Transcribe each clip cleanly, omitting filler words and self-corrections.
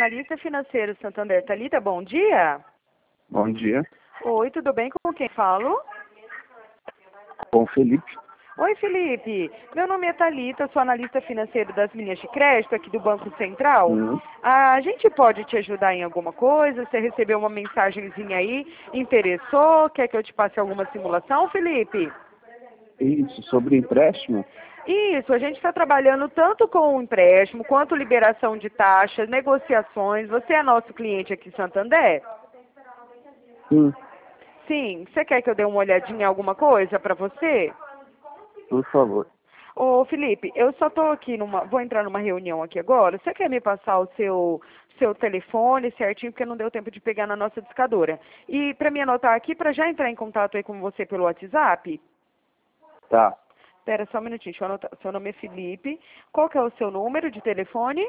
analista financeiro Santander. Thalita, bom dia. Bom dia. Oi, tudo bem? Com quem falo? Com o Felipe. Oi, Felipe. Meu nome é Thalita, sou analista financeiro das linhas de crédito aqui do Banco Central. A gente pode te ajudar em alguma coisa? Você recebeu uma mensagenzinha aí, interessou? Quer que eu te passe alguma simulação, Felipe? Isso, sobre empréstimo? Isso, a gente está trabalhando tanto com empréstimo, quanto liberação de taxas, negociações. Você é nosso cliente aqui em Santander? Sim, Sim. Você quer que eu dê uma olhadinha em alguma coisa para você? por favor. Ô, Felipe, eu só estou aqui vou entrar numa reunião aqui agora. Você quer me passar o seu telefone certinho, porque não deu tempo de pegar na nossa discadora. E para me anotar aqui, para já entrar em contato aí com você pelo WhatsApp? Tá. Espera só um minutinho, deixa eu anotar. Seu nome é Felipe. Qual que é o seu número de telefone?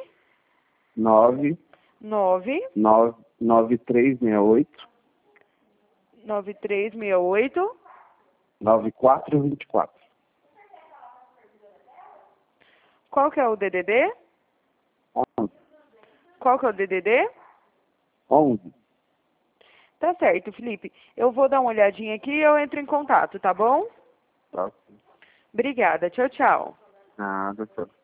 9 9368 9368 9424. Qual que é o DDD? 11. Qual que é o DDD? 11. Tá certo, Felipe. Eu vou dar uma olhadinha aqui e eu entro em contato, tá bom? Tá. Obrigada. Tchau, tchau. Nada, só.